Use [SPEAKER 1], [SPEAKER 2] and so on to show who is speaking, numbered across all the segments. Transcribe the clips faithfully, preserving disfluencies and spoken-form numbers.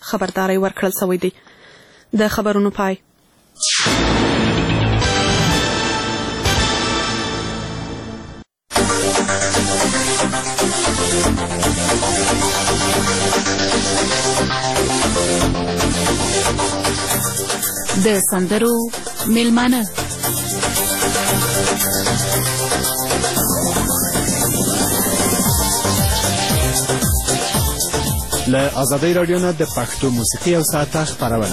[SPEAKER 1] خبرداری ورکړل شوی دی. د خبرونو پای.
[SPEAKER 2] د سندرو میلمانه.
[SPEAKER 3] له آزادۍ راډیو نه د پښتو موسیقي او ساعته خپرونه.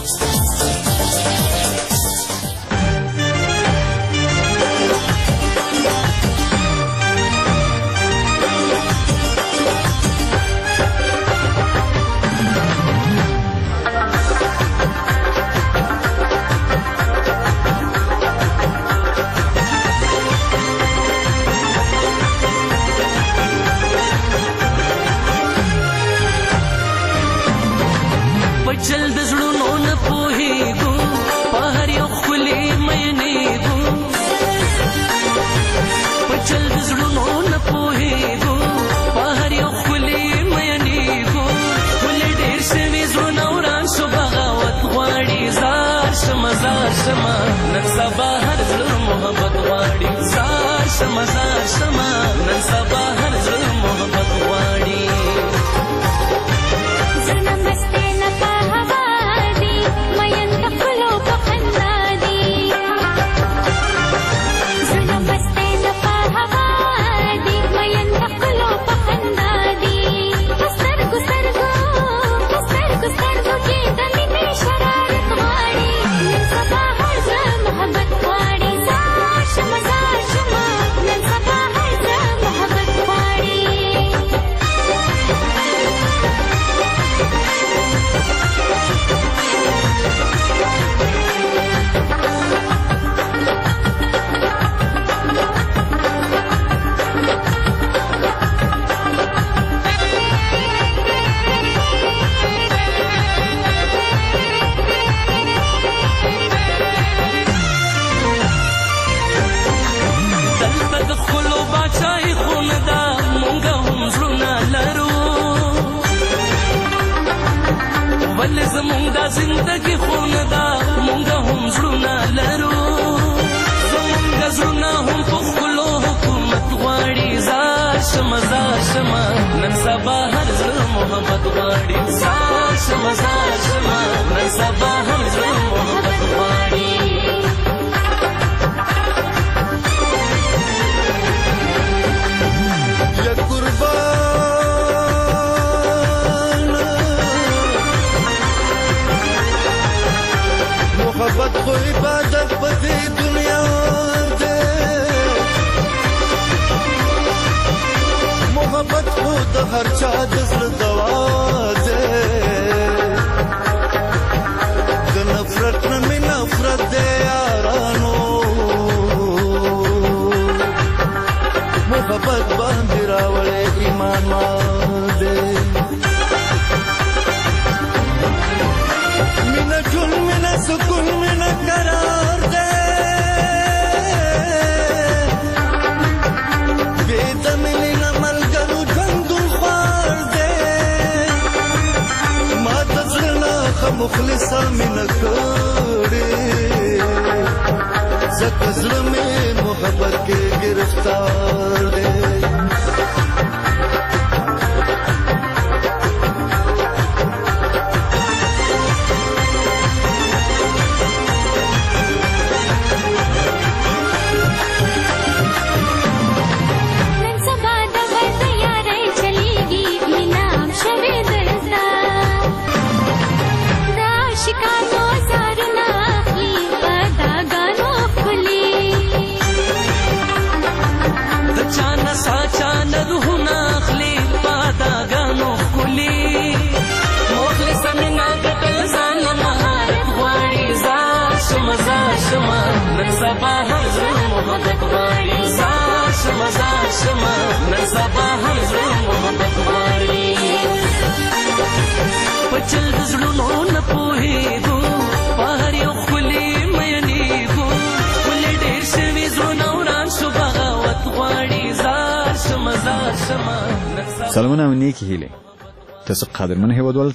[SPEAKER 4] مخلصا مینه کړې زکه زړه مې محبت کې گرفتار دی. نن سبا هر زړه محبت غواړي زار شمه زار شمه نن سبا هر زړه محبت غواړي په چل د زړونو نه پوهېږو په هر یو ښکلي میینېږو ولې ډېر شوي زړونه وران شو بغاوت غواړي زار شمه زار شمه.
[SPEAKER 3] سلامونه او نیکې هیلې. تاسو قدرمن هیوادوالو ته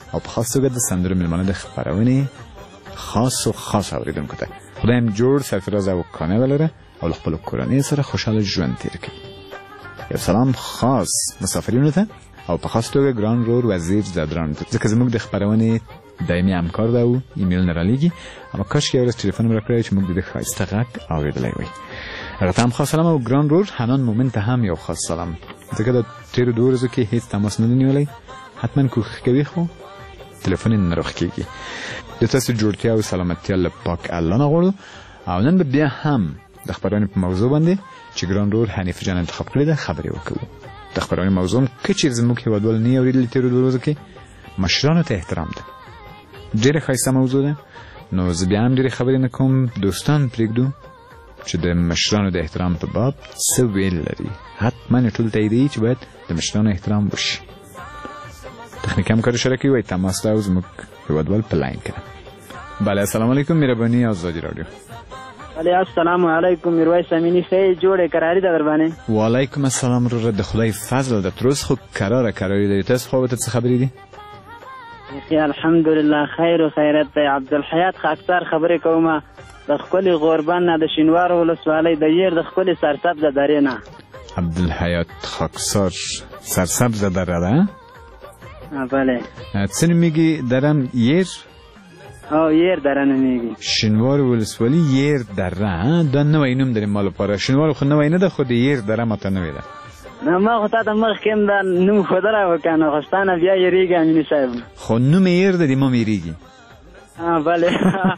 [SPEAKER 3] او په خاص توګه د سندرو میلمانه د خبرونه خاص او خاص اوریدونکو ته خدای هم جوړ سرفراز او کانه ولره او خپل کورنۍ سره خوشاله ژوند تیر کړي. یو سلام خاص مسافرینو ته او په خاص توګه ګران رور وزیر زدران ته ځکه زموږ د خبرونه دایمي همکار ده او ایمیل نه رالیږي، اما کاش یو ورځ ټلیفون ورکړی چې موږ د ښایسته غږ اوریدلی وای. هغه ته هم خاص سلام او ګران رور حنان مومن ته هم یو خاص سلام، ځکه د تیرو دوه ورځو کې هیڅ تماس نه دی نیولی، حتما کوښښ کوي خو تلیفون یې نه روغ کېږي. د تاسو جوړتیا او سلامتیا له پاک الله نه غواړو او نن به بیا هم د خبرونې په موضوع باندې چې ګران رور حنیف جان انتخاب کړې ده خبرې وکړو. د خبرونې موضوع که چیرې زموږ هېوادوال نه یې اورېدلي تېرو دوه ورځو کې مشرانو ته احترام ده. ډېره ښایسته موضوع ده، نو زه بیا هم ډېرې خبرې نه کوم، دوستان پرېږدو چې د مشرانو د احترام په باب څه ویل لري. حتما یې ټول تاییدوي چې باید د مشرانو احترام وشي. تخنیک همکار شرکي وایي تماس ته او زموږ هېوادوال په لاین کې ده. بله السلام علیکم مهرباني آزادي راډیو.
[SPEAKER 5] علی السلام علیکم میرویس امینی سی جوړه قراری ده در باندې.
[SPEAKER 3] وعلیکم السلام رو د خدای فضل ده. تروس خو قراره قراری ده. تاسو خو ته څه خبرې دي؟
[SPEAKER 5] اخی الحمدلله خیر و خیرت ده. عبدالحیات خاکسار خبرې کوم د خپل غوربان نه د شینوار ولسوالۍ د ير د خپل سرسبز درې نه.
[SPEAKER 3] عبدالحیات خاکسار سرسبز دره ده؟
[SPEAKER 5] بله.
[SPEAKER 3] څه نومیږي درم؟ یر؟
[SPEAKER 5] او یر دره نومیږي.
[SPEAKER 3] شینوار ولسوالۍ یر دره. دا نوی نوم داریم ما لپاره. شینوار خو نوی نه ده، خو د یر دره ماته نوی ده.
[SPEAKER 5] نه ما خو تا ته مخکې هم دا نوم ښودلی و که نه، خو ستا نه بیا یېرېږي امیني صاحب.
[SPEAKER 3] خو نوم یې یر ده، د ما یېرېږي.
[SPEAKER 5] بله.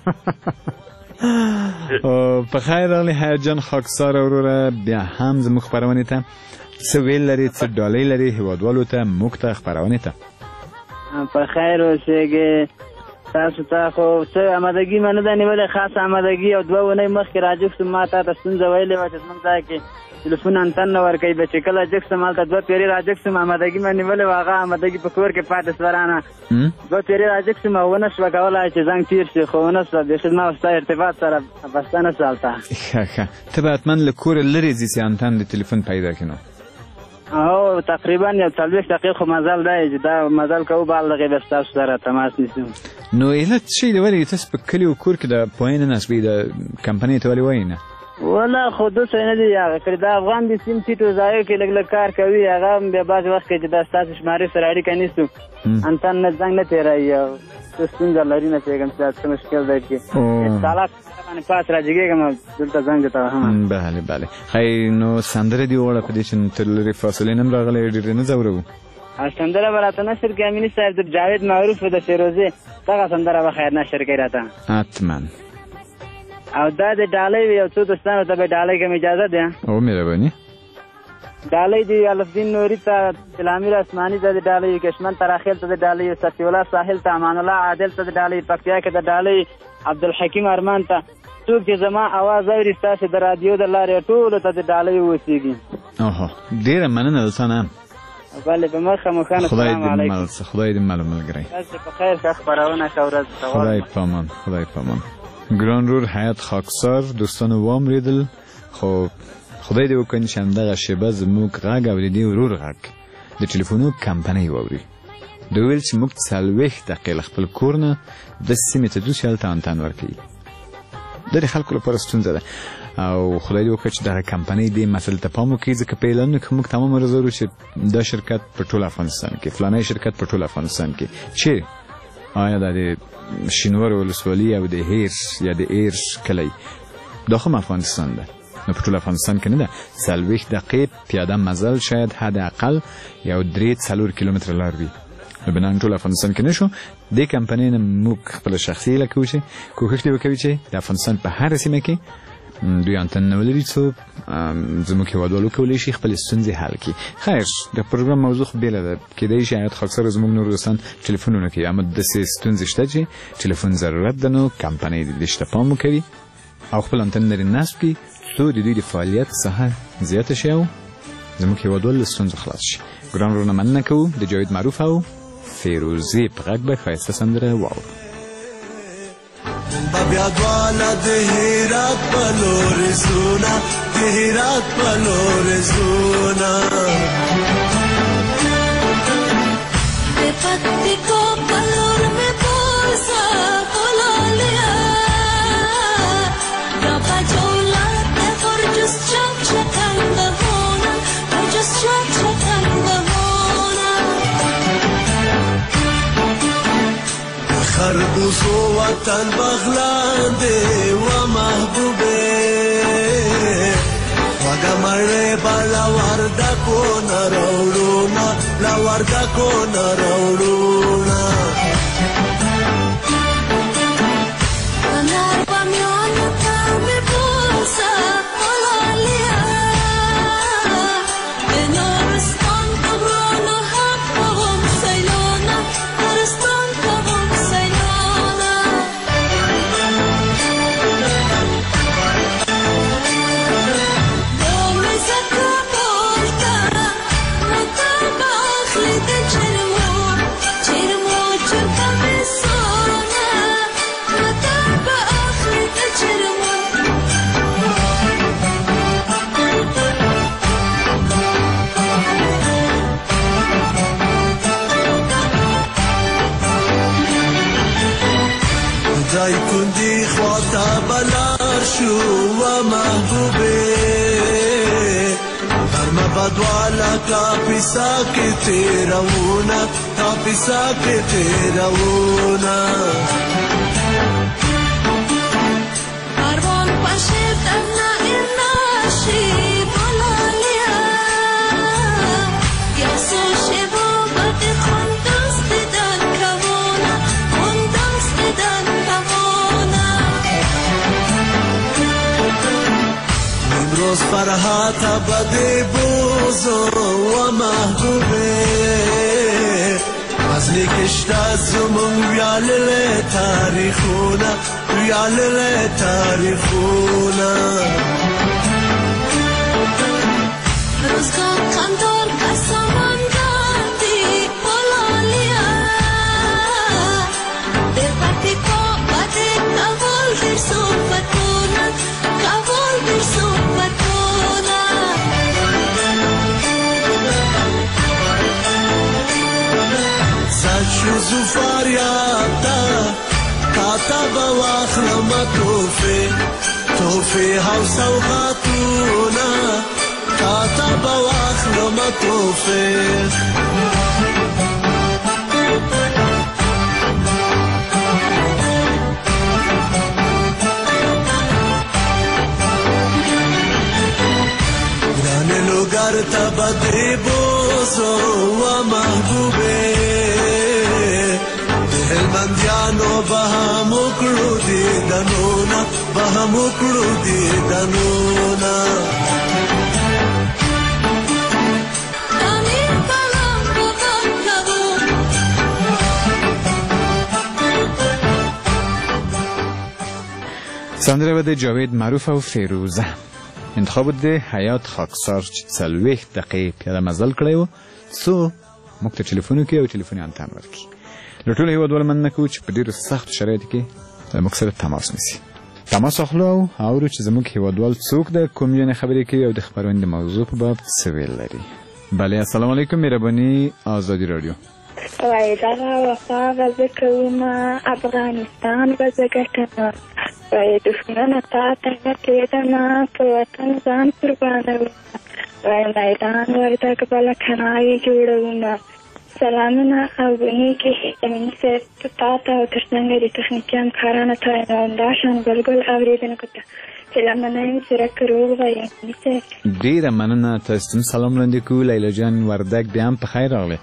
[SPEAKER 3] په خیر راغلی حیات جان خاکسار وروره، بیا هم زموږ خپرونې ته څه ویل لري، څه ډالۍ لري هېوادوالو ته موږ ته خپرونې ته؟
[SPEAKER 5] په خیر اوسېږې. تاسو ته خو څه آمادګي مې نه ده نیولې، خاصه آمادګي او دوه اونۍ مخکې راجګ شوم، ما تا ته ستونزه ویلې وه چې زموږ ځای کې ټلیفون انتن نه ورکوي. به چې کله جګ شم هلته دوه پیرې راجګ شوم، آمادګي مې نیولې وه، هغه آمادګي په کور کې پاتې شوه رانه. دوه پیرې راجګ شوم او ونه شوه کولی چې زنګ تېر شي، خو ونه شوه. بیخي زما او ستا ارتباط سره بسته نه شوه هلته.
[SPEAKER 3] ښه ښه ته به حتما له کوره لرې ځي چې انتن د تلیفون پیدا کړي. نو
[SPEAKER 5] او تقریبا یو څلوېښت دقیقې خو مزل دی چې دا مزل کوو به هلته به ستاسو سره تماس نیسو.
[SPEAKER 3] نو علت څه دی ولې تاسو په کلي او کور کې د پوهنې نسبې د کمپنۍ ته ولې وایي نه؟
[SPEAKER 5] والله خو دوسه نه دي هغه کړي. دا افغان د سیم سیټو ځایو کې لږ لږ کار کوي، هغه هم بیا بعضې وخت کې چې دا ستاسو شمارې سره اړیکه نیسو انتن نه زنګ نه تېروي او څه ستونزه لري نه پوهېږم چې دا څه مشکل دی چې سالات باندې پاس راجګېږم او دلته زنګ درته وهم.
[SPEAKER 3] بله بله. ښایي نو سندره دې وغواړه په دې چې تر لرې فاصلې نه هم راغلی ډېرې نه ځوروو.
[SPEAKER 5] سندره به راته نشر کړي امیني صاحب؟ د جاوید معروف د فیروزې دغه سندره به خیر نشر کړي راته.
[SPEAKER 3] حتما.
[SPEAKER 5] او دا د ډالۍ یو څو دوستانو ته به ډالۍ کوم اجازه ده؟
[SPEAKER 3] او مهرباني.
[SPEAKER 5] ډالۍ دی الفدین نوري ته، تلامیر اسماني ته د ډالۍ، کشمن تراخیل ته د ډالۍ، صفي الله ساحل ته، امان الله عادل ته د ډالۍ، پکتیا کې د ډالۍ، عبدالحکیم ارمان ته. څوک چې زما اواز اوري ستاسو د رادیو د لارې ټولو ته د ډالۍ اوسېږي. اوهو
[SPEAKER 3] ډېره مننه دوستانه.
[SPEAKER 5] بله په مخه مخانه. السلام علیکم.
[SPEAKER 3] خدای دې مل ملګری.
[SPEAKER 5] تاسو په خیر ښه خپرونه ښه ورځ.
[SPEAKER 3] خدای په امان. خدای په امان. ګران رور حیات خاکسار دوستانو واورېدل، خو خدای دې وکړي چې همدغه شیبه زموږ غږ او د دې ورور غږ د ټلیفونو کمپنۍ واوري. دوی ویل چې موږ څلوېښت دقیقې له خپل کور نه د سیمې ته ځو چې هلته انتن ورکوي. دا د خلکو لپاره ستونزه ده او خدای دې وکړي چې دغه کمپنۍ دې مسلې ته پام وکړي، ځکه په اعلانونو کې موږ تمام ورځو چې دا شرکت په ټول افغانستان کې، فلانی شرکت په ټول افغانستان کې. چیرې آیا دا د شینوار ولسوالۍ او د هیر یا د ایر کلی دا خو افغانستان ده؟ نو په ټول افغانستان کې نه ده. څلوېښت دقیقې پیاده مزل شاید حد اقل یو درې څلور کیلومتره لار وي. نو بنان ټول افغانستان کې نشو. دې کمپنۍ نه موږ خپله شخصي هیله کوو چې کوښښ دې وکوي چې د افغانستان په هره سیمه کې دوی انتن نه ولري، څو زموږ هېوادوال وکولی شي خپلې ستونزې حل کړي. خیر د پروګرام موضوع خو بېله ده، کېدای شي حیات خاکسار زموږ نور دوستان ټلیفونونه کوي، اما داسې ستونزې شته چې ټلیفون ضرورت ده، نو کمپنۍ دې شته پام وکوي او خپل انتن لرې نصب کړي څو د دوی د فعالیت ساحه زیاته شي او زموږ هېوادوال له ستونزو خلاص شي. ګران ورونه مننه کوو د جاوید معروف او فیروزې په غږ به ښایسته سندره واورو.
[SPEAKER 6] بیا دواله د هرات په لور زونه، د هرات په لور زونه،
[SPEAKER 7] د پکتیکا په لور
[SPEAKER 6] خربوزو وطن بغلان دے و محبوبے وگا مرے با لوردا کو نروڑونا لوردا کو نروڑونا جای کندی خواتا بلار شو و محبوبه درما بدوالا کاپیسا که تیرونا کاپیسا که تیرونا پروان پشه دمنا ارناشی بلالیا یاسو شبو بد خوندست دن کمونا خوندست دن روز فرحاتا بده بوزو و محبوبه ازلی کشتا زمون ویالل تاریخونا ویالل تاریخونا روزگان کندار قسمان دادی بلالیا در پتی کو بده کبول در صحبتونا کبول در صحبتونا شوزو فریادا کاتا بواخلم توفی توفی هاو سوغاتونا کاتا بواخلم توفی گرانه لوگر تا بدی بوزو و محبوبه هلمندیانو بهم وکړو دي دنونا بهم وکړو دي دنونا
[SPEAKER 3] سندره و د جاوید معروف او فیروزه انتخاب د حیات خاکسار چې څلوېښت دقیقې پیاده مزل کړی و څو موږ ته ټلیفون وکړي او ټلیفوني انتن ورکړي له ټولو هېوادوالو مننه کوو چې په ډېرو سختو شرایطو کې موږ سره تماس نیسي تماس اخلو او اورو چې زموږ هېوادوال څوک ده کوم ژبې خبرې کوي او د خپرونې د موضوع په باب څه ویل لري. بله السلام علیکم مهرباني آزادي رادیو.
[SPEAKER 7] وای دغه وفا غزه کومه افغانستان غزه ګټمه وای دښمنه تا ته نه کېدمه په وطن ځان قربانومه وای میدان وردګ بله کنایې جوړومه سلامونه او نیکې امیني صاحب تا ته او تر څنګ د تخنیکي همکارانو ته همداشان بلګل اورېدونکو ته چې لمنه یم څرک روغ وای امیني صاحب.
[SPEAKER 3] ډېره مننه تاسو ته سلام وړاندې کوو لیلا جان وردګ بیا هم په خیر راغلی.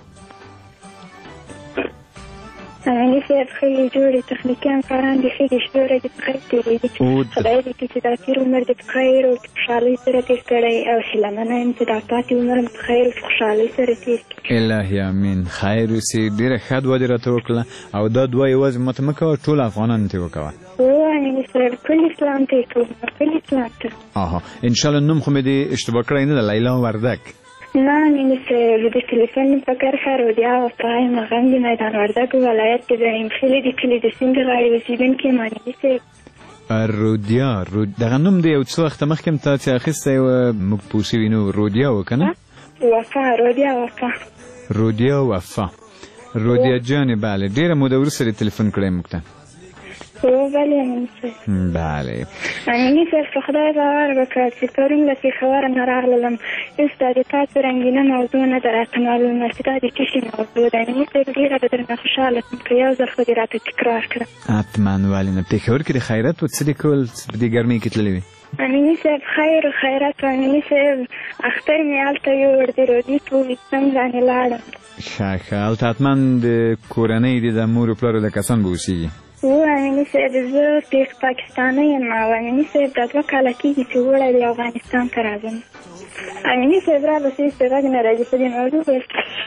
[SPEAKER 7] امیني صاحب ښې جوړې تخنیکي همکاران دي ښې دي شپې ورځې په خیر تېرېږي خدای دې کړي چې دا تېر عمر دې په خیر او خوشحالۍ سره تېر کړی او چې لمنه یم چې دا پاتې عمر مې په خیر او خوشحالۍ سره تېر کړي.
[SPEAKER 3] الهي امین خیر اوسې ډېره ښه دعا دې راته وکړه او دا دعا یوازې ماته مه کوه ټول افغانانو ته یې وکوه.
[SPEAKER 7] هو امیني صاحب ټول اسلام ته یې کوم ټول اسلام ته.
[SPEAKER 3] آها انشاءالله نوم خو مې دې اشتباه کړی نه ده لیلا وردګ.
[SPEAKER 7] نه امیني صاحب د ټلیفون په کرښه رودیا وفا یم هغه هم د میدان وردګ ولایت د ابراهیم خیلې د کلي د سیند غاړې اوسېدونکي یم امیني صاحب.
[SPEAKER 3] رودیا دغه نوم د یو څه وخته مخکې م تا چې اخیستی وه موږ پوه شوي نو رودیا و که نه؟
[SPEAKER 7] وفا رودیا وفا
[SPEAKER 3] رودیا وفا رودیا جانې بله ډېره موده وروسته دې تلیفون کړی موږ ته.
[SPEAKER 7] او بله امیني صاحب.
[SPEAKER 3] بله
[SPEAKER 7] امیني صاحب په خدای باور وکړه چې پرون له پېښوره نه راغلم، هېڅ دا د تاسو رنګینه موضوع نه ده راته معلومه چې دا د څه شي موضوع ده. امیني صاحب ډېره به درنه خوشحاله شم که یو ځل خو دې راته تکرار کړه.
[SPEAKER 3] حتما ولې نه. پېښور کې د خیرات و څه دې کول په دې ګرمۍ کې تللې وې؟
[SPEAKER 7] امیني صاحب خیر و خیرات و امیني صاحب اختر مې هلته یوړ د رودي په ویستم باندې لاړم.
[SPEAKER 3] ښه ښه هلته حتما د کورنۍ دې د مور و پلارو د کسان به اوسېږي.
[SPEAKER 7] و امیني صاحب زه پیښ پاکستانۍ یم او امیني صاحب دا دوه کاله کېږي چې وړی د افغانستان ته راځم. امیني صاحب را به هېڅ غږ نه راځي په دې موضوع به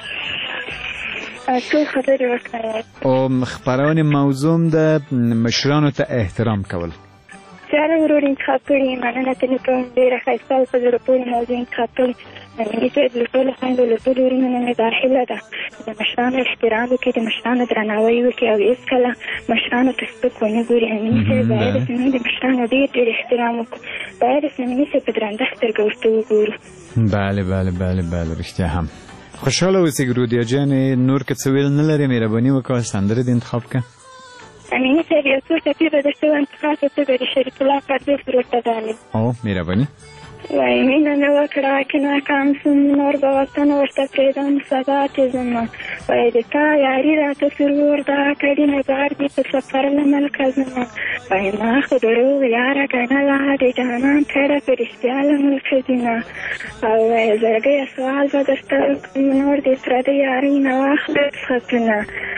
[SPEAKER 7] ټول خبرې وکړئ.
[SPEAKER 3] او خپرونې موضوع د مشرانو ته احترام کول.
[SPEAKER 7] سیاره ورور انتخاب کړي، مننه ترې کوم. ډېره ښایسته او په زړه پورې موضوع انتخاب کړي. امیني صاحب له ټولو خویندو له ټولو وروڼو نه مې دا هیله ده د مشرانو احترام وکړي، د مشرانو درناوی وکړي او هېڅکله مشرانو ته سپک ونه ګوري. امیني صاحب باید چې موږ د مشرانو ډېر ډېر احترام وکړو، باید چې امیني صاحب په درنده سترګه ورته وګورو.
[SPEAKER 3] بله بله بله بله رښتیا هم. خوشحاله اوسئ رودیا جانې. نور که څه ویل نه لرې مهرباني وکړه سندرې دې انتخاب کړه.
[SPEAKER 7] امیني صاحب یو څو ټپې به درته وانتخاب کړه، ته به د شریف الله پردیس ورته ډالې.
[SPEAKER 3] او مهرباني.
[SPEAKER 7] وای مینه مې وکړه که ناکام سم، نور به وطن ورته پرېږدم سبا چې ځمه. وای د تا یاري راته سرور دا کړي نه بار دي په سفر له ملکه ځمه. وای ما خو دروغ یاره ګڼله د جانان کړه په رښتیا له ملکه ځینه. او وای زړګیه سوال به درته وکړم، نور دې پردۍ یارۍ نه واخله څښتونه.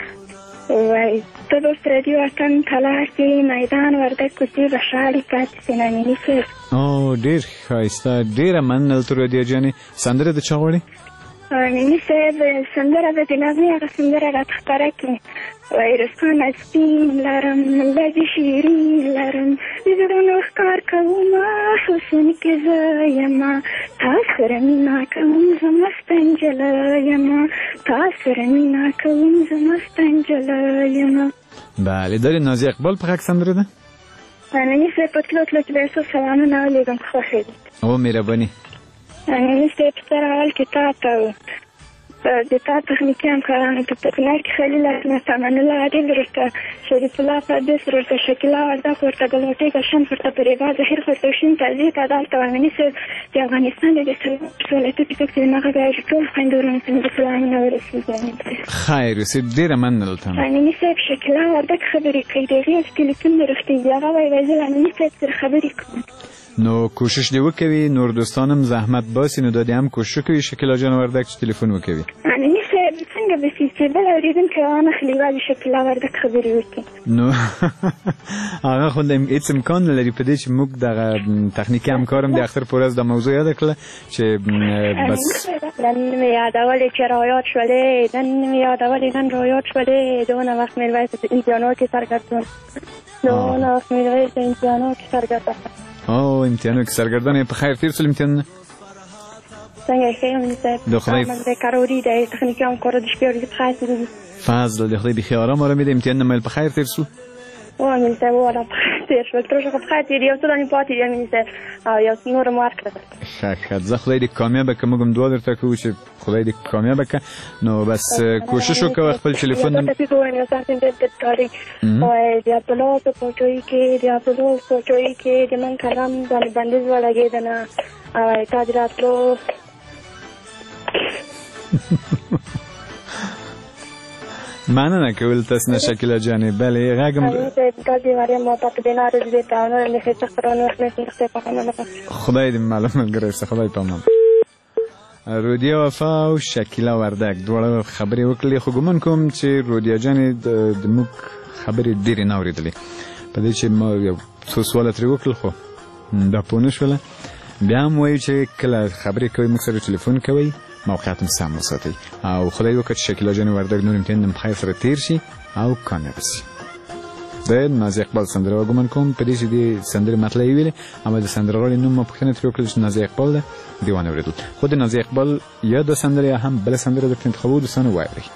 [SPEAKER 7] وای ته به پردي وطن ته لاړ شې، میدان وردګ کوڅې به شاړې پاتې شي. امیني صاحب
[SPEAKER 3] او ډېر ښایسته، ډېره مننه ته رودیا جانې. سندره د چا غواړې؟
[SPEAKER 7] امیني صاحب سندره به د نغمې هغه سندره راته خپره کړي. وای رسخانه سپین لرم لږې شیرین لرم د زړونو ښکار کومه حسن کې زه یمه تا سره مینه کوم زه مسته نجلۍ یمه تا سره مینه کوم زه مسته نجلۍ یمه.
[SPEAKER 3] بله دا د نازي اقبال په غږ سندره ده؟
[SPEAKER 7] امیني صاحب په تلو تلو کې به یو څو سلامونه ولیږم که خوښېږي.
[SPEAKER 3] او مهرباني.
[SPEAKER 7] امیني صاحب سره اول کې تا ته د تا تخنیکي همکارانو ته په کونړ کې خلیل احمد امان الله عادل ورته شریف الله پردیس ورته شکیلا وردګ ورته ګلوټۍ ګلشن ورته پریبا زهیر خسروشین تعزیې ته دلته امیني صاحب د افغانستان د سولتي پېښو کې نغه بیا ټول خویندو ورونو ته مې د سلامونه ورسېږي.
[SPEAKER 3] خیر اوسې ډېره مننه دلته.
[SPEAKER 7] امیني صاحب شکیلا وردګ خبرې کوي، د هغې ټلیفون مې رښتې هغه وایي وایي زه له امیني صاحب سره خبرې کوم.
[SPEAKER 3] نو کوشش دی وکوي نور دوستانم زحمت باسي نو دادی هم کوشش کوي شکیلا جان وردګ چې ټلیفون وکوي.
[SPEAKER 7] امیني صاحب څنګه به سي چې بل اورېدونکی وانخلي یوازې شکیلا وردګ خبرې وکړي.
[SPEAKER 3] نو هغه خو هیڅ امکان نه لري په دې چې موږ دغه تخنیکي همکارم د اختر په ورځ د موضوع یاد کړله چې بس
[SPEAKER 7] نن مې یادولې چې رایاد شولې نن مې یادولې نن رایاد شولې دونه وخت مې وایي په امتحانو کې سرګردان دونه وخت مې وایي په امتحانو کې سرګردان.
[SPEAKER 3] او امتحانو کې سرګردان په خیر تیر سول امتحان
[SPEAKER 7] څنګه ښه یم صاحب
[SPEAKER 3] د خدای
[SPEAKER 7] د کاروري د تخنیکي همکارو د شپې ورځې په خیر تېرېږي.
[SPEAKER 3] فضل د خدای بخیر آرام آرامي د امتحان نه مېل په خیر تیر سو.
[SPEAKER 7] او امین صاحب والا په خیر تېر شول تر اوسه په خیر تېر یو څه دانې پاتې دي امین صاحب او یو څه نور مو ورکړه.
[SPEAKER 3] ښه ښه زه خدای دې کامیابه کړه موږ هم دعا درته کوو چې خدای دې کامیابه کړه. نو بس کوشش وکړه خپل ټلیفون
[SPEAKER 7] د عبدالله په پوچوي کې د عبدالله پوچوي کې د من کلام باندې بندیز ولګېده نه او تا د راتلو
[SPEAKER 3] مننه کول تاسو نه شکیلا جانې بله غږم خدای دې معلوم ملګری اوسه خدای په امان. رودیا وفا او شکیلا وردګ دواړه خبرې وکړلې خو ګومان کوم چې رودیا جانې د موږ خبرې ډېرې نه اورېدلې په دې چې ما یو څو سواله ترې وکړل خو دا پوه نه شوله. بیا هم وایو چې کله خبرې کوئ موږ سره ټلیفون کوئ موقعیت هم سم وساتئ او خدای وکړه چې شکیلا جانې وردګ نور امتحان هم خیر سره تېر شي او کامیاب شي. د نازي اقبال سندره وګومان کوم په دې چې دې سندرې مطلع یې ویلې اما د سندرغاړي نوم ما پوښتنه ترې وکړله چې نازي اقبال ده دې وانه اورېدل خو د نازي اقبال یا د سندرې یا هم بله سندره درته انتخابوو دوستانو واورئ.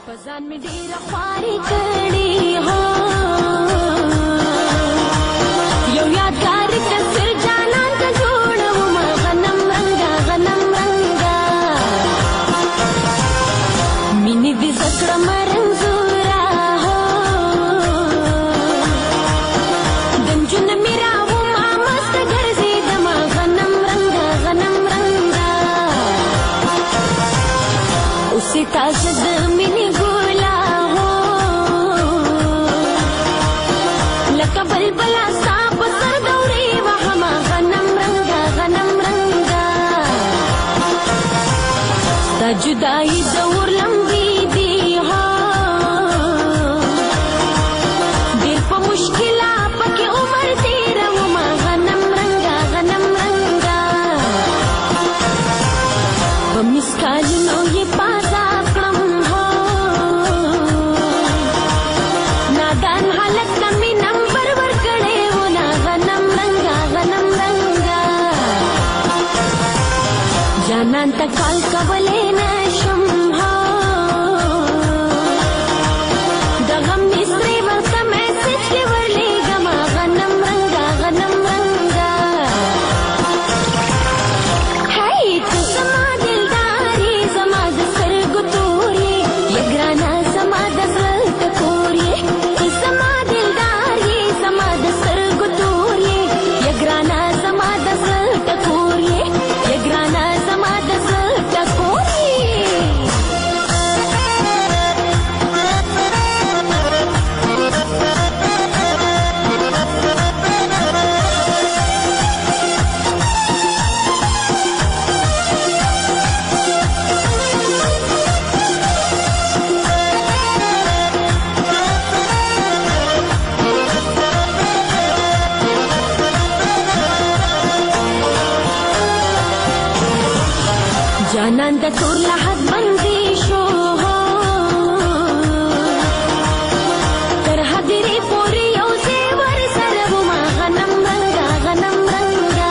[SPEAKER 8] هلک ته مې نمبر ورکړی و نا غنم رنګه غنم رنګه جانان ته کال کولی نه شم د غم مصرې ورته میسج کې ورلیږمه غنم رنګه غنم رنګه هی ته زما دلدار یې زما د سترګو تور یې یا ګرانه زما د زړه ټکور یې ته زما دلدار یې زما د سترګو تور یې یا ګرانه زما د زړه ټکور یې یا ګرانه زما د زړه ټکور یې جانان د تور لحد بندي شو تر حدرې پورې یو ځای ورسره وما غنم رنګه غنم رنګه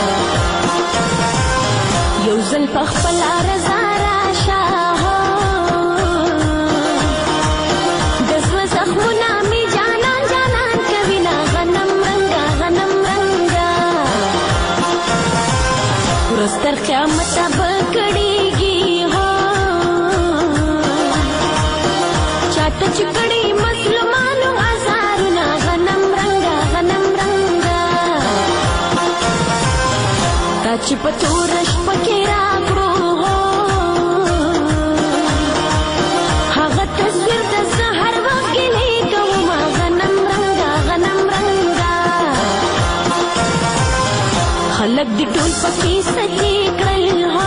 [SPEAKER 8] یو ځل په خپله رضا راشه د زړه زخمونه مې جانان جانان کوینه غنم رنګه غنم رنګه ورځ تر قیامته به کړېږي چاته چې کړي مظلومانو ازارونه غنم رنګه غنم رنګه تا چې په توره شپه کې راکړو هغه تصویر د زه هر وخت ګیلې کومه غنم رنګه غنم رنګه خلک دې ټول پکې سجې کړل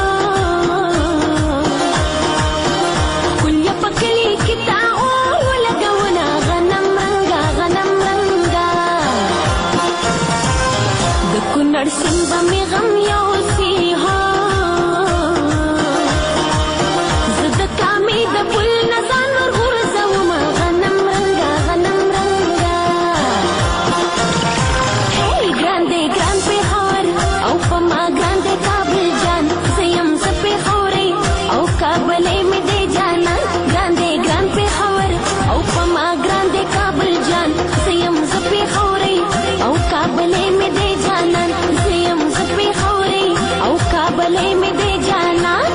[SPEAKER 8] کلیه په کلي کې تا اور ولګونه غنم رنګه غنم رنګه د کونړ سیند به مې غم یوسي زه د کامې د پل نه ځان ورغورځومه غنم رنګه غنم رنګه هی ګران دی ګران پېښور او په ما ګران دی کابل جان زه یم زه پېښورۍ او کابلۍ مې دی جانان ګران دی ګران پېښور او په ما ګران دی کابل جان زه یم زه پېښورۍ او کابلۍ مې دی جانان زه یم زه پېښورۍ او کابلۍ مې دی جانان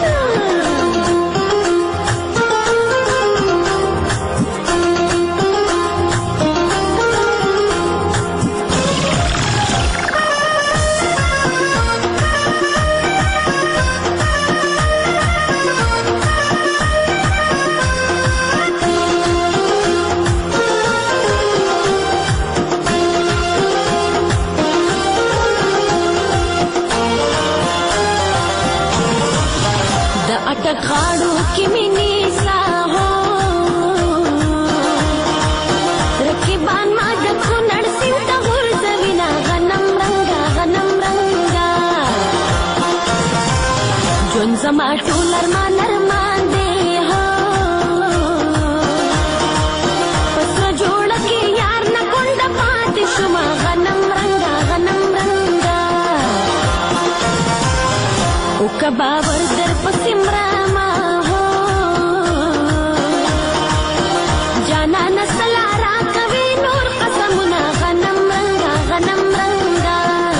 [SPEAKER 8] اٹک غاړو کې مې نیسا هو رقیبان ما د کونړ سیند ته غورځوینه غنم رنګه غنم رنګه ژوند زما ټول ارمان ارمان دی هو په سره جوړه کې یار نه کونډه پاتې شومه غنم رنګه غنم رنګه او که باور در پسې مرمه هو جانانه سلا راکوي نور قسمونه غنم رنګه غنم رنګه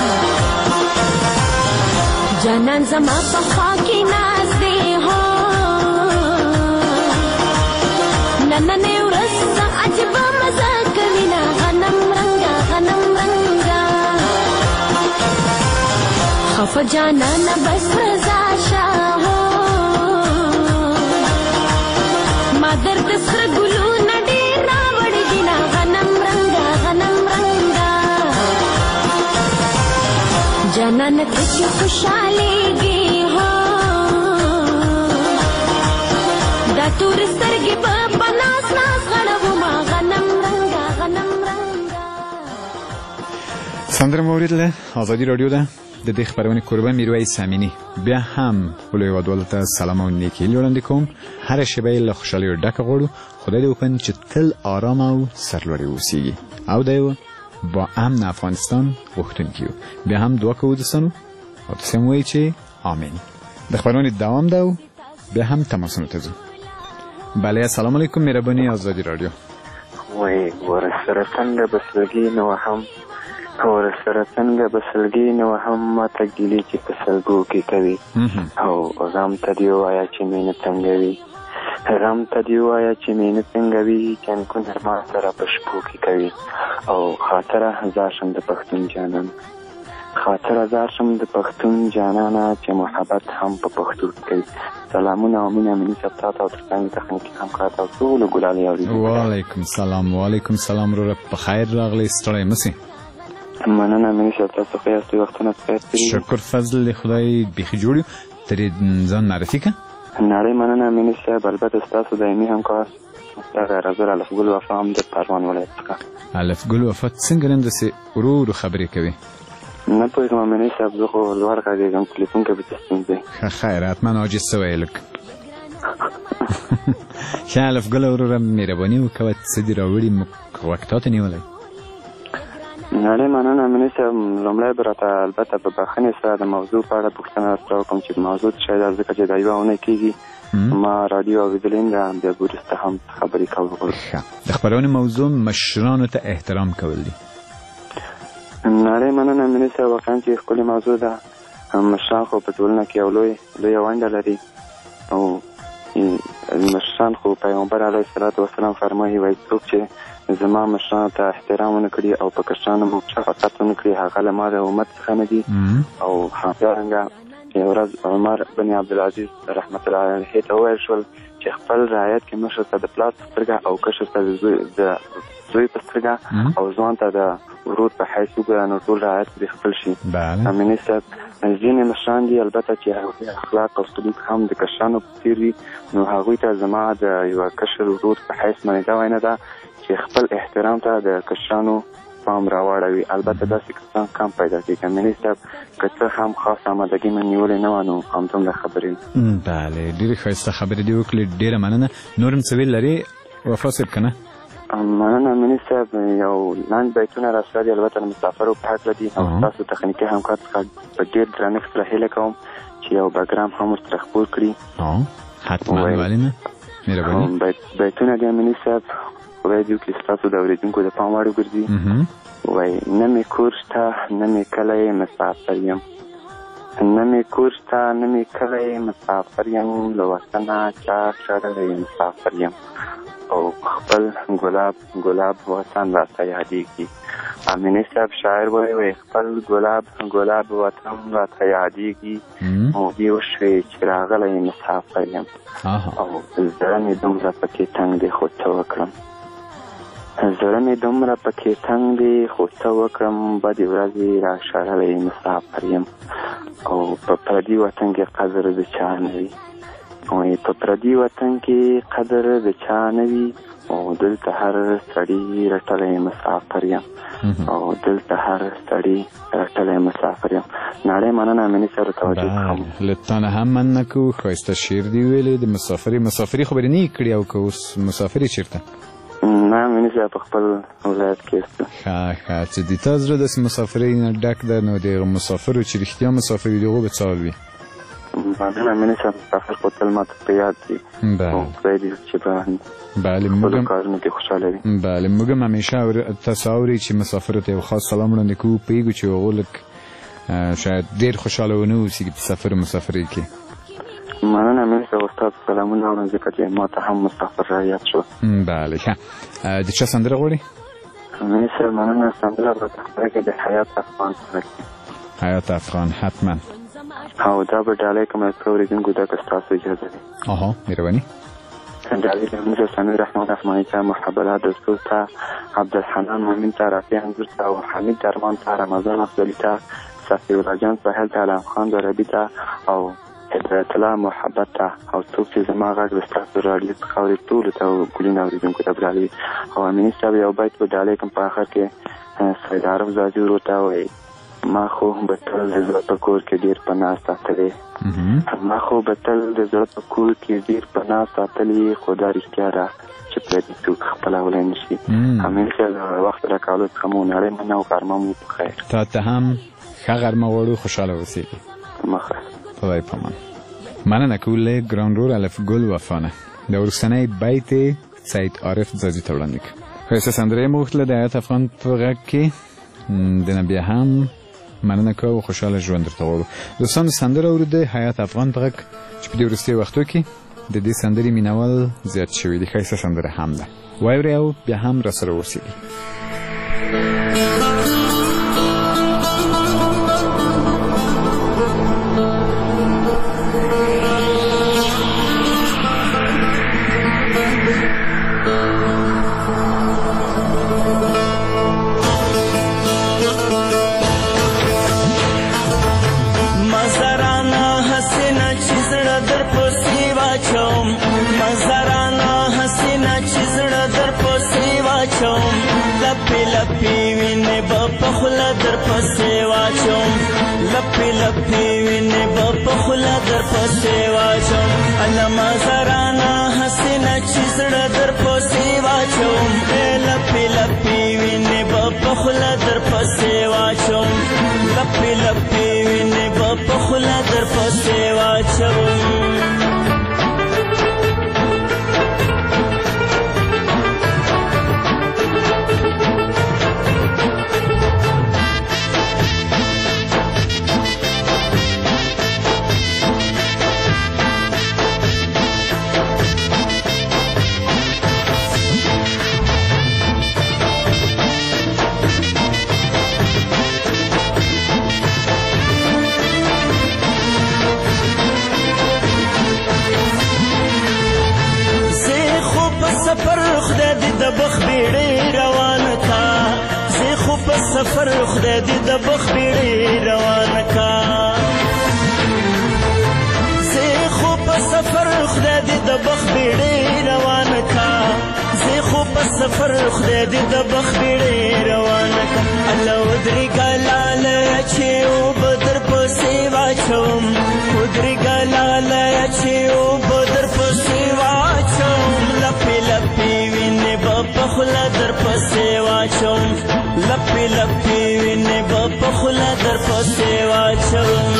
[SPEAKER 8] جانان زما په خوا کې ناست دی هو نننۍ ورځ څه عجبه مزه کوینه غنم رنګه غنم رنګه خفه جانانه بس رضا شه ما درد سره ګلونه ډېر راوړي دینه غنم رنګه غنم رنګه جانانه ته چې خوشحالېږي دا تورې سترګې به په ناز ناز غړومه غنم رنګه غنم رنګه
[SPEAKER 3] سندره مو اورېدله ازادي راډیو ده د دې خبرونې کوربه میرویس امینی بیا هم ولې ودول ته سلام او نیکی وړاندې کوم. هر شیبه له خوشحالي ډکه غواړو. خدای دې وکړي چې تل آرام او سرلوړي اوسئ او د با امن افغانستان غوښتونکي یو. بیا هم دعا کوو دوستانو او تاسو هم وایئ چې آمین. د خبرونې دوام ده او بیا هم تماسونو ته ځو. بله السلام علیکم مهرباني آزادي رادیو.
[SPEAKER 9] وای ورسره څنګه بسلګي نو هم ورسره څنګه بسلګي نو هم ماته ګیلې چې په سلګو کې کوي او غم ته دی وایا چې مینه څنګه وي غم ته دی وایا چې مینه څنګه وي چې کو نرمه سره په شپو کې کوي او خاطره هزار شم د پښتون جانان خاطره هزار شم د پښتون جانان چې محبت هم په پښتو کوي. سلامونه او مینه مینه ستا ته او ترڅنګ تخنیکی همکار ته ټول ګلالي اوري. وعلیکم
[SPEAKER 3] سلام. وعلیکم سلام رو په خیر راغلی. ستړی مسی.
[SPEAKER 9] مننه مینه ستا څخه یاستې وختونه څه
[SPEAKER 3] شکر فضل خدای بيخي جوړ ترې ځان معرفي کا.
[SPEAKER 9] نړۍ مننه مینه صاحب. البته تاسو دایمي همکار استاد رازر الف ګل وفا هم د پروان ولایت څخه.
[SPEAKER 3] الف ګل وفا څنګه نن دسه ورو ورو خبرې کوي؟
[SPEAKER 9] نه پوهېږم مینه صاحب زه خو لوړ غږېږم تلیفون کې به څه ستونزه
[SPEAKER 3] ښه خیر حتما عاجز سوی لږ. ښه الف ګله وروره مهرباني وکړه څه دې راوړي موږ غوږ تا ته نیولی.
[SPEAKER 9] نړۍ مننه مینه صاحب. لومړی به راته البته په بښنې سره د موضوع په اړه پوښتنه درته وکړم چې موضوع څه شی ده ځکه چې دا یوه اونۍ کېږي ما رادیو اورېدلې ده بیا وروسته هم خبرې کول غواړم.
[SPEAKER 3] ښه د خپرونې موضوع مشرانو ته احترام کول دي.
[SPEAKER 9] نړۍ مننه مینه صاحب. واقعا چې ښکلې موضوع ده. مشران خو په ټولنه کې یو لوی لویه ونډه لري او مشران خو پیغمبر علیه الصلاة والسلام فرمایي وایي څوک چې زما مشرانو ته احترام ونه کړي او په کشرانو مو شفقت ونه کړي هغه له ما د امت څخه نه دي. او همدارنګه یوه ورځ عمر بن عبدالعزیز رحمت الله علیه ته وویل شول چې خپل رعایت کې مشر ته د پلار په سترګه او کشر ته د زوی په سترګه او ځوان ته د ورور په حیث وګوره نو ټول رعایت پرې خپل شي. امیني صاحب ځینې مشران دي البته چې هغوی اخلاق او سلوک هم د کشرانو په څېر وي نو هغوی ته زما د یوه کشر ورور په حیث منې دا وینا ده چې خپل احترام ته د کشرانو پام راواړوي. البته داسې کسان کم پیدا کېږي. امیني صاحب که څه هم خاص آمادګي مې نیولې نه وه نو همدومره خبرې.
[SPEAKER 3] بله ډېرې ښایسته خبرې دې وکړې. ډېره مننه. نور هم څه ویل لرې وفا صاحب که نه؟
[SPEAKER 9] مننه امیني صاحب. یو لاندې بیتونه راسره دي البته د مسافرو په هکله دي او ستاسو تخنیکي همکار څخه په ډېر درنښت سره هیله کوم چې یو بګرام هم ورسره خپور کړي.
[SPEAKER 3] حتما ولې نه مهرباني.
[SPEAKER 9] بیتونه دي امیني صاحب. خدای دې وکړي ستاسو د اورېدونکو د پام وړ وګرځي. وایي نه مې کور شته نه مې کلی مسافر یم نه مې کور شته نه مې کلی مسافر یم له وطنه چا شړلی مسافر یم او خپل ګلاب ګلاب وطن راته یادېږي. امیني صاحب شاعر وایي وایي خپل ګلاب ګلاب وطن راته یادېږي مودې وشوې چې راغلی مسافر یم او زړه مې دومره پکې تنګ دی خو څه وکړم زړه مې دومره پکې تنګ دی خو څه وکړم بدې ورځې را شړلی مسافر یم او په پردي وطن کې قدر د چا نه وي وایي په پردي وطن کې قدر د چا نه وي او دلته هر سړي رټلی مسافر یم او دلته هر سړي رټلی مسافر یم. نړۍ مننه امیني سره توجه کوم.
[SPEAKER 3] له تا نه هم مننه کوو. ښایسته شعر دې ویلې د مسافري مسافري خو به دې نه یې کړي او که اوس مسافري چېرته؟
[SPEAKER 9] نه امیني صاحب په خپل ولایت کې یسته.
[SPEAKER 3] ښه ښه چې د تا زړه داسې مسافرۍ نه ډک ده نو د هغه مسافرو چې رښتیا مسافر وي د هغو به څه حال وي؟
[SPEAKER 9] مننه امیني صاحب. مسافر خو تل ماته په یاد دي. خدای دې چې په خپلو کارونو کې خوشحاله وي.
[SPEAKER 3] بله موږ هم همیشه تاسو اورئ چې مسافرو ته یو خاص سلام وړاندې کوو. پوهېږو چې هغو لږ شاید ډېر خوشحاله ونه اوسېږي په سفر مسافرۍ کې.
[SPEAKER 9] مننه امیني صاحب. ستاسو سلامونه اورم ځکه چې ما ته هم مسافر را یاد شو.
[SPEAKER 3] بله ښه. د چا سندره غواړئ؟
[SPEAKER 9] امیني صاحب مننه. سندره به تخته کې د حیات افغان سره کې
[SPEAKER 3] حیات افغان حتما.
[SPEAKER 9] او دا به ډالۍ کوم از که اورېدونکو ته که ستاسو اجازه وي.
[SPEAKER 3] آها مهرباني.
[SPEAKER 9] ډالۍ لمونځ سمیر رحمان رحماني ته محبلات دستور ته عبدالحنان مومن ته رافع انځور ته او حمید درمان ته رمضان افضلي ته صفي الله جان سهیل ته علم خان دربي ته او هدایت الله محبت ته او څوک چې زما غږ د ستاسو راډیو څخه اوري ټولو ته ګلونه اورېدونکو ته ډالۍ. او امیني صاحب یو بیت به ډالۍ کوم په آخر کې سید عارف زاځي ورو ته وایي ما خو به تل د زړه په کور کې ډېر پناه ساتلی ما خو به تل د زړه په کور کې ډېر پناه ساتلی خو دا رښتیا ده چې پردي څوک خپلولی نه شي همیشه د وخت راکولو څخه مو نړۍ مننه او غرمه مو په خیر
[SPEAKER 3] تا ته هم ښه غرمه غواړو خوشحاله اوسېږي
[SPEAKER 9] مخه
[SPEAKER 3] خدای پامان مننه کوله ګران رور الف ګل وفانه د وروستنی بیت سید عارف ځاځي ته وړاندې کړ ښایسته سندره یې مو وغوښتله د حیات افغان په غږ کې د نه بیا هم مننه کوو او خوشحاله ژوند درته غواړو دوستان سندره اورېده حیات افغان په غږ چې په دې وروستیو وختو کې د دې سندرې مینوال زیات شوي دي ښایسته سندره هم ده واورئ او بیا هم راسره اوسېږئ
[SPEAKER 10] لپی لپی وینې به په خوله در پسې واچوم لپی لپی وینې به په خوله در پسې واچوم علما زرانه حسینه چې زړه در پسې واچوم لپی لپی وینې به په خوله در پسې واچوم لپی لپی وینې به په خوله در پسې واچوم سفر خدای دې د بخ بیړې روانه کا زه خو په سفر خدای دې د بخ بیړې روانه کا زه خو په سفر خدای دې د بخ بیړې روانه کا الله ودري ګلاله چې او بدر پسې واچوم ودري ګلاله چې او بدر پسې واچوم لپی لپی وینې په خوله در پسې واچوم لپی لپی وینې به په خوله در پسې واچوم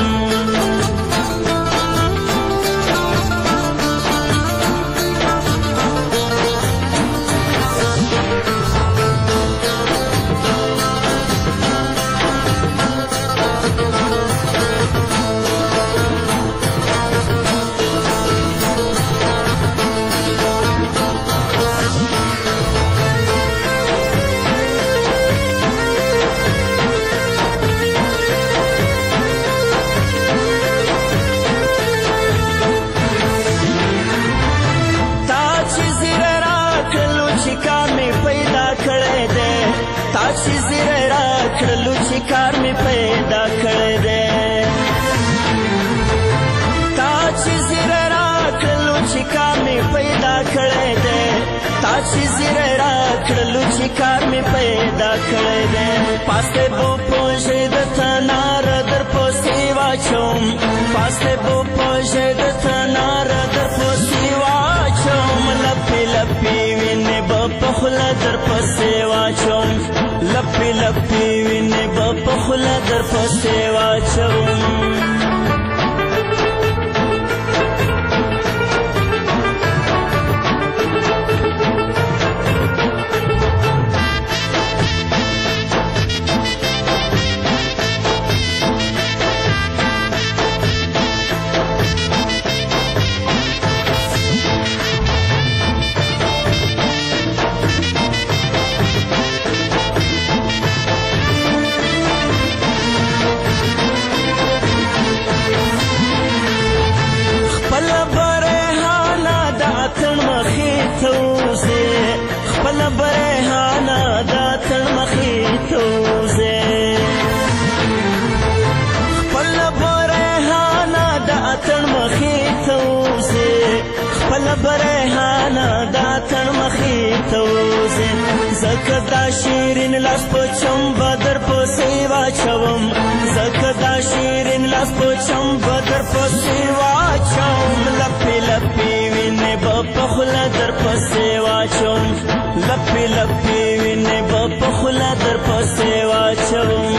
[SPEAKER 10] چې زیره را کړلو چې کار مې پیدا کړی دی تا چې زیره را کړلو چې کار مې پیدا کړی دی تا چې زیره را کړلو چې کار مې پیدا کړی دی پاسته بو پوجې د تنار در پسې واچوم پاسته بو پوجې د تنار در پسې واچوم لپی لپی وینې به په خوله در پسې واچوم لپی لپی وینې به په خوله در پسې واچوم بریحانه دا تن مخې ته وځې ځکه دا شیرین لاس په چم بدر پسې واچوم ځکه دا شیرین لاس په چم بدر پسې واچوم لپې لپې وینې به په خوله در پسې واچوم لپې لپې وینې به په خوله در پسې واچوم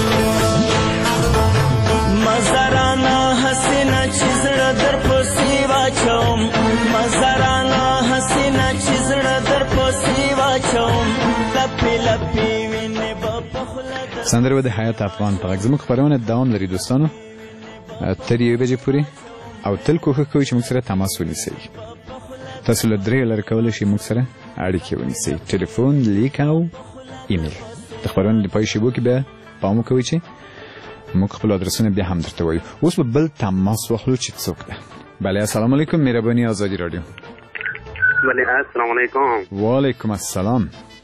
[SPEAKER 10] مزرانه حسینه چې زړه در پسې واچوم مزرانه حسینه چې زړه در پسې واچوم لپې لپې وینې به په خوله
[SPEAKER 3] سندره به د حیات افغان په غږ زموږ خپرونه دوام لري دوستانو تر یوې بجې پورې او تل کوښښ کوئ چې موږ سره تماس ونیسئ تاسو له درې لارې کولی شئ موږ سره اړیکې ونیسئ ټلیفون لیک او ایمیل د خپرونې د پای شیبو کې بیا پام وکوئ چې موږ خپل ادرسونه بیا هم درته وایو اوس به بل تماس واخلو چې څوک ده بله السلام علیکم مهرباني آزادي رادیو
[SPEAKER 11] بله السلام علیکم
[SPEAKER 3] وعلیکم السلام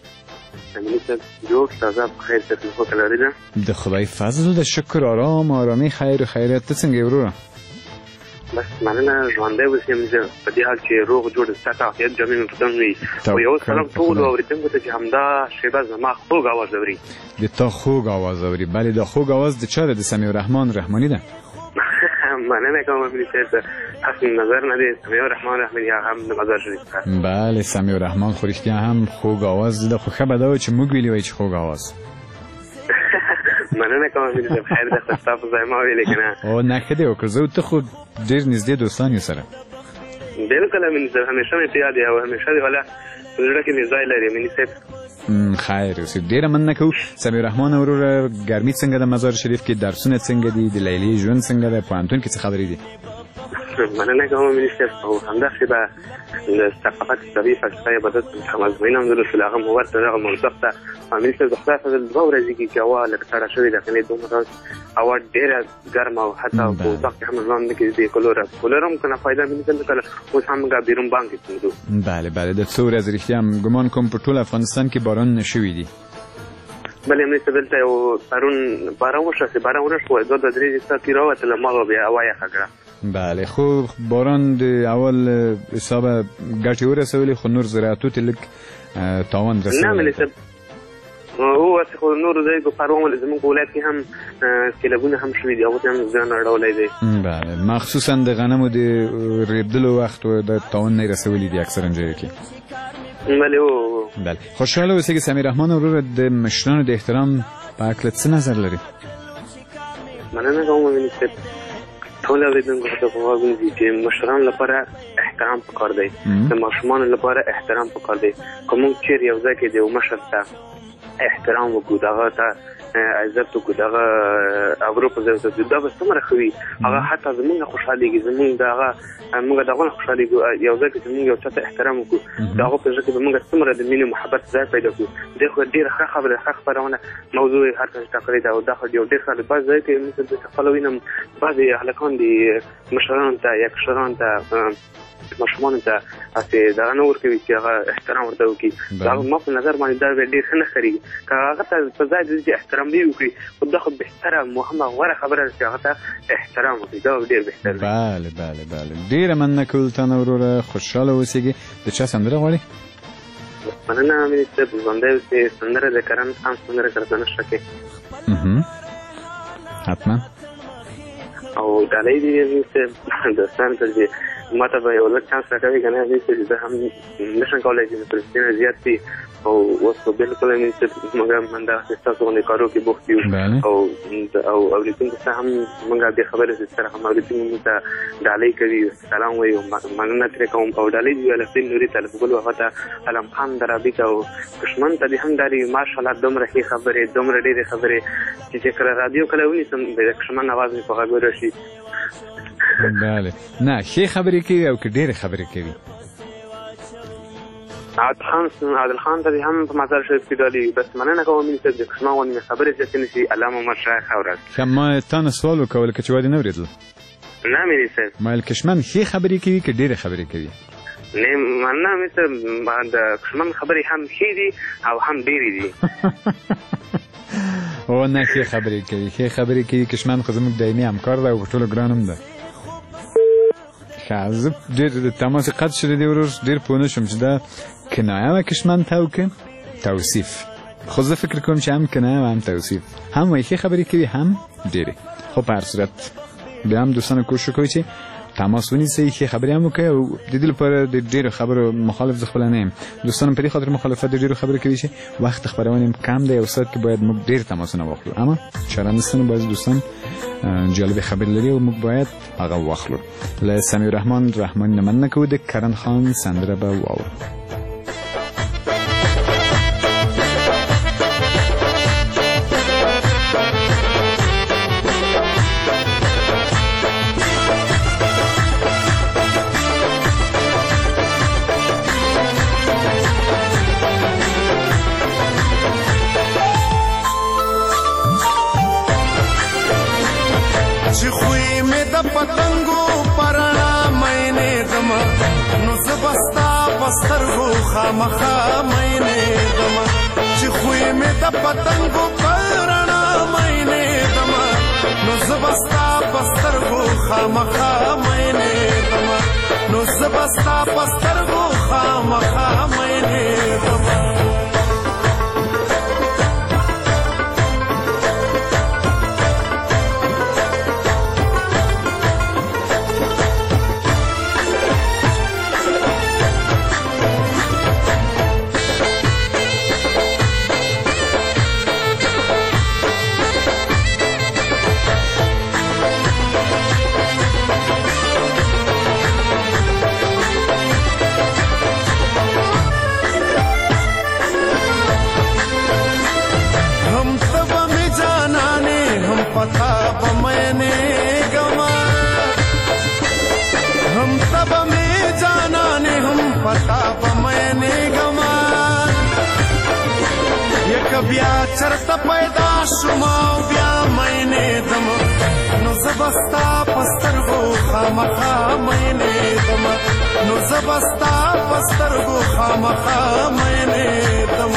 [SPEAKER 11] جوړ تازه بخیر تکلیف وکړی ده
[SPEAKER 3] د خدای فضل د شکر آرام آرامي خیر و خیریت ته څنګه یې وروره
[SPEAKER 11] بس مننه ژوندی اوسیم زه په دې حال چې روغ جوړ ستاسو عافیت جامې مې په تن وي او یو سلام ټولو اورېدونکو ته چې همدا شیبه زما خوږ اواز اوري
[SPEAKER 3] د تا خوږ اواز اوري بله دا خوږ اواز د چا ده د سمیع الرحمن رحماني ده
[SPEAKER 11] مننه کوم امیني صاحب حسن نظر نه دی سمیع الرحمن رحماني هغه هم د مزار شریف څخه
[SPEAKER 3] بله سمیع الرحمن خو رښتیا هم خوږ اواز ده خو ښه به دا وه چې موږ ویلي وای چې خوږ اواز
[SPEAKER 11] مننه کوم امیني صاحب خیر ده خو ستا په ځای ما ویلې که نه
[SPEAKER 3] او نه ښه دی وکړه زه ته خو ډېر نږدې دوستان یو سره
[SPEAKER 11] بلکل امیني صاحب همیشه مې په یاد یې او همیشه دې والا په زړه کې مې ځای لري امیني صاحب
[SPEAKER 3] خیر اوسې ډېره مننه کوو سمیع الرحمن وروره ګرمي څنګه د مزار شریف کې درسونه څنګه دي د لیلې ژوند څنګه ده پوهنتون کې څه خبرې دي
[SPEAKER 11] مننه کوم امیني صاحب او همداسې به د ثقافت اسلامي فلسفه عبادت مضمونونه هم درلود هغه مو ورته دغه موضوع ته امیني صاحب د خدای فضل دوه ورځې کې چې هوا لږ سړه شوې ده کنې دومره هوا ډېره ګرمه او حتی په اتاق کې هم ځان نه کېږي د کولر کولر هم که نه فایده امیني صاحب کله اوس هم موږ بیرون بانک کې څنګه
[SPEAKER 3] بله بله د څو ورځې رښتیا هم ګمان کوم په ټول افغانستان کې باران شوي دي
[SPEAKER 11] بله امیني صاحب دلته یو پرون باران وشو چې باران ونه شو دوه درې ساعتې راوتله ماغه بیا هوا یخه کړه
[SPEAKER 3] بله خو باران د اول حسابه ګټې ورسولې خو نور زراعتو ته لږ تاوان رسولی
[SPEAKER 11] نه امیني صاحب هو خو نور ځای په پروان زموږ په ولایت کې هم سیلابونه هم شوي دي هغو ته هم زیان اړولی دی
[SPEAKER 3] بله مخصوصا د غنمو د ریبدلو وخت د تاوان نه یې رسولي دي اکثرا ځایو کې
[SPEAKER 11] بله هو
[SPEAKER 3] بله خوشحاله اوسئ که سمیع الرحمن وروره د مشرانو د احترام په هکله څه نظر لري
[SPEAKER 11] مننه کوم امیني صاحب ټول اورېدونکو ته په غوږ ونیسئ چې مشرانو لپاره احترام پکار دی د ماشومانو لپاره احترام پکار دی که موږ چېرې یو ځای کې د یو مشر ته احترام وکړو د هغه ته عزت وکړو د هغه ابرو په ځای وساتو دا به څومره ښه وي هغه حتی زموږ نه خوشحالېږي زموږ د هغه موږ د هغه نه خوشحالېږو یو ځای کې چې موږ یو چا ته احترام وکړو د هغه په زړه کې به موږ څومره د مینې محبت ځای پیدا کړو دی خو ډېره ښه خبره ښه خپرونه موضوع یې هر څه ټاکلې ده او دا خو یو ډېر ښه بعض ځای کې مثل دلته خپله وینم بعضې هلکان دي مشرانو ته یا کشرانو ته ماشومانو ته هسې دغه نه ورکوي چې هغه احترام ورته وکړي دا ما په نظر باندې دا ډېر ښه نه ښکارېږي که هغه ته په ځای د چې احترام دې وکړي خو دا خو بهتره مهمه غوره خبره ده چې هغه ته احترام وکړي دا ډېر بهتر دی
[SPEAKER 3] بله بله بله ډېره مننه کوو تا نه وروره خوشحاله اوسېږي د چا سندره غواړې
[SPEAKER 11] مننه امیني صاحب ژوندی اوسې سندره د کرن خان سندره ګردنه شکې
[SPEAKER 3] حتما
[SPEAKER 11] او ډالۍ دي امیني صاحب دوستانو ته چې ما ته به یو لږ چانس راکوي که نه امیني صاحب زه هم نشم کولی چې فلسطین زیات دي او اوس خو بلکل امیني صاحب موږ همداسې ستاسو غوندې کارو کې بوخت یو او او اورېدونکو ته هم موږ دې خبرې سره هم اورېدونکو موږ ته ډالۍ کوي سلام وایي او مننه ترې کوم او ډالۍ دي الفین نوري طلبګل هغه ته علم خان درابي ته او دښمن ته دې هم داري ماشاءالله دومره ښې خبرې دومره ډېرې خبرې چې کله رادیو کله ونیسم د دښمن اواز مې په غږ ورشي
[SPEAKER 3] بله نه ښې خبرې کوي او که ډېرې خبرې کوي
[SPEAKER 11] عادل خان عادل خان ته هم په مزار شریف کې ډالۍ بس مننه کوم امیني صاحب د کشما غوندې مې خبرې زیاتې نه شي الله مو مر ښه ورځ
[SPEAKER 3] ښه ما تا نه سوال وکول که چې وا دې نه اورېدل
[SPEAKER 11] نه امیني صاحب
[SPEAKER 3] ما ویل کشمن ښې خبرې کوي که ډېرې خبرې کوي
[SPEAKER 11] نه مننه امیني صاحب د کشمن خبرې هم ښې دي او هم ډېرې دي
[SPEAKER 3] او نه ښې خبرې کوي ښې خبرې کوي کشمن خو زموږ دایمي همکار ده او په ټولو ګران هم ده ښه زه ډېر د تماس قطع شو د دې ورور ډېر پوه نه شوم چې دا کنایه وه کشمن ته او که توصیف خو زه فکر کوم چې هم کنایه و هم توصیف هم وایي ښې خبرې کوي هم ډېرې خو په هر صورت بیا هم دوستانو کوشش وکوئ چې تماس ونیسئ ښې خبرې هم وکړئ او د دې لپاره د ډېرو خبرو مخالف زه خپله نه یم دوستانو په دې خاطر مخالفت د ډېرو خبرې کوي چې وخت خپرونې کم دی یو ساعت کې باید موږ ډېر تماسونه واخلو اما چاره نشته نو بعضې دوستان جالب خبر لري او موږ باید هغه واخلو له سمیع الرحمن رحماني نه مننه کوو د کرن خان سندره به واورو
[SPEAKER 6] چې خوی مې د پتنګو پرانا مینې دما نو زه به ستا په سترګو خامخا مینې دما چې خوی مې د پتنګو پرانا مینې دما نو زه به ستا په سترګو خامخا مینې دما نو زه به ستا په سترګو خامخا مینې دما पता बमैने गमा हम तब में जाना ने हम पता बमैने गमा ये कबिया चरत पैदा शुमाओ ब्या मैंने दम नो जबस्ता पस्तर गो खामखा मैंने दम नो जबस्ता पस्तर गो खामखा मैंने दम